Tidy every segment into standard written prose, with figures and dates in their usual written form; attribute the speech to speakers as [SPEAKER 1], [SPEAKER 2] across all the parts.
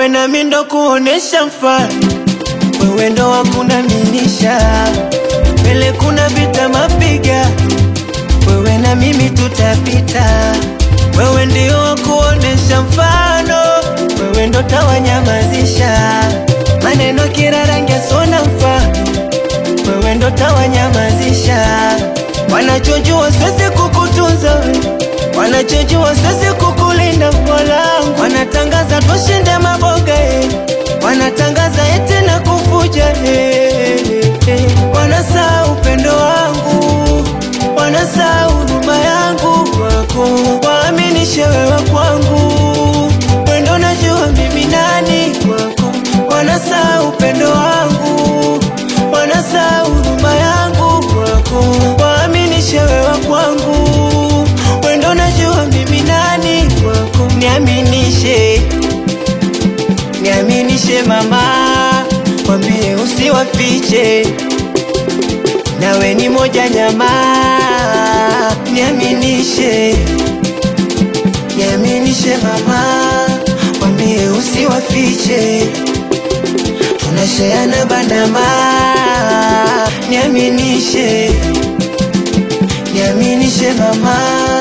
[SPEAKER 1] wewe na mimi ndo kuonesha mfano, wewe ndo wakunaminisha, mbele kuna vita mapiga, wewe na mimi tutapita, wewe ndio wakuonesha mfano, wewe ndo tawanyamazisha, maneno kila rangi sona mfano, wewe ndo tawanyamazisha, wanachojua sisi kukutunza wewe, wanachojua sisi kukulinda mwanangu, wanatangaza tushinde maboga wanatangaza eti na kufuja wanasa upendo wangu, wanasa huruma yangu wako, waaminishe wewe kwangu, wendo najua mimi nani wako, wanasa upendo wangu, wanasa huruma yangu wako, waaminishe wewe kwangu, wendo najua mimi nani wako, niaminishe, niaminishe mama, wambie usiwafiche, nawe ni moja nyama, niaminishe, niaminishe mama, wambie usiwafiche, tunasheana bandama, niaminishe, niaminishe mama.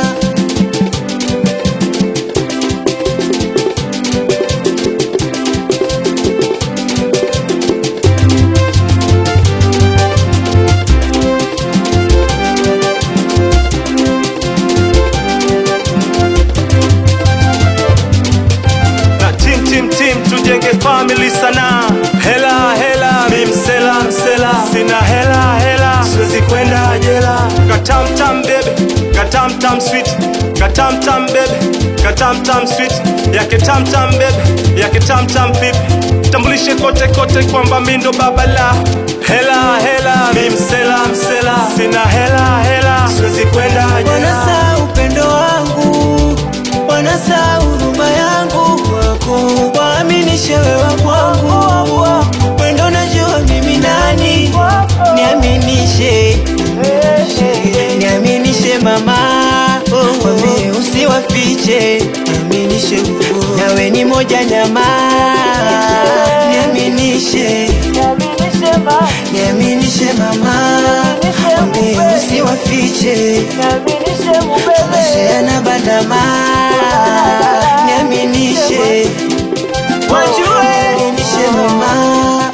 [SPEAKER 2] Tujenge family sana, hela hela, mimsela msela, sina hela hela, siwezi kwenda jela, katamtam baby, katamtam sweet, katamtam baby, katamtam sweet, yake tamtam baby, yake tamtam pipi, tambulishe kote kote kwamba mimi ndo baba la hela hela, mimsela msela, sina hela hela, siwezi kwenda jela,
[SPEAKER 1] wanasa upendo wangu, wanasa huruma yangu wako, waaminishe wewe kwangu, wendo najua mimi nani, niaminishe, niaminishe mama, wambie usiwafiche, niaminishe, nawe ni moja nyama, niaminishe, niaminishe mama, wambie usiwafiche, tunasheana bandama, niaminishe, wajue, niaminishe mama,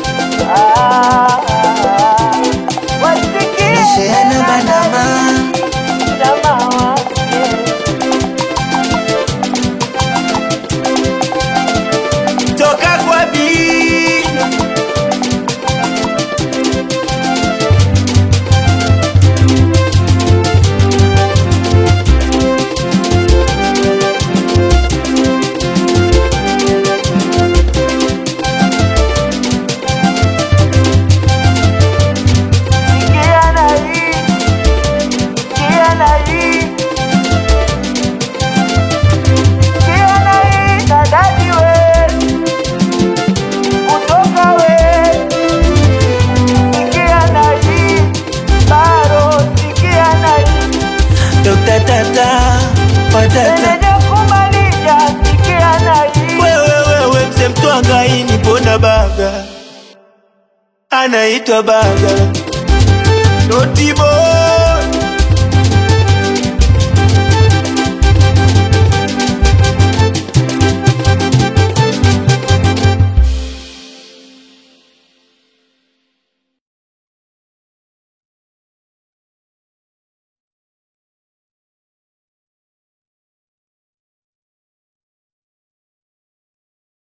[SPEAKER 1] tunasheana bandama. Toka kwa Bino, Dr. Tata, patata, wewe mse mtwanga ini pona baga, anaitwa baga, Doti boy.